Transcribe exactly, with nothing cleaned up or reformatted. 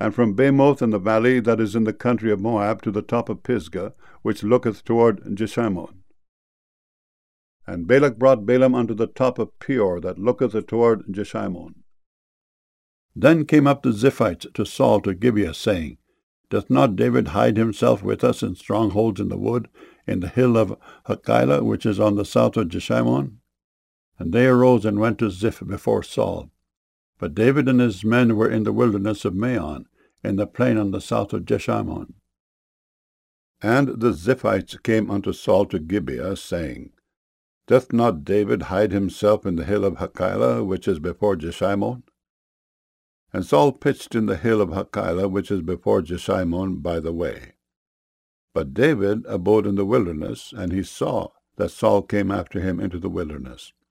and from Bamoth in the valley that is in the country of Moab to the top of Pisgah, which looketh toward Jeshimon. And Balak brought Balaam unto the top of Peor, that looketh toward Jeshimon. Then came up the Ziphites to Saul to Gibeah, saying, Doth not David hide himself with us in strongholds in the wood, in the hill of Hachilah, which is on the south of Jeshimon? And they arose and went to Ziph before Saul. But David and his men were in the wilderness of Maon, in the plain on the south of Jeshimon. And the Ziphites came unto Saul to Gibeah, saying, Doth not David hide himself in the hill of Hachilah, which is before Jeshimon? And Saul pitched in the hill of Hachilah, which is before Jeshimon, by the way. But David abode in the wilderness, and he saw that Saul came after him into the wilderness.